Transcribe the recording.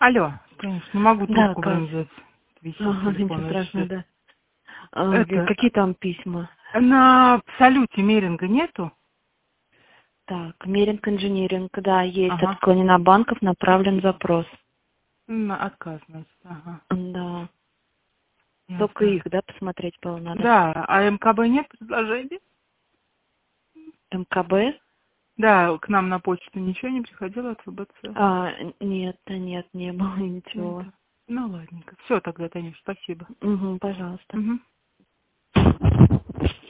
Алло, конечно, не могу Да, трубку, как? взять. Висит Ага, телефон ничего вообще. страшного, да. Это, Какие там письма? на салюте Меринга нету? Так, Меринг инжиниринг, да, есть. Ага. Отклонена банков, направлен запрос. Отказ, значит, ага. Да. Только Ясно. их, да, посмотреть было надо. Да, а МКБ нет предложений? МКБ? Да, к нам на почту ничего не приходило от ФБЦ? Нет, не было Нет. ничего. Ну, ладненько. Все тогда, Танюш, спасибо. Угу, пожалуйста. Угу.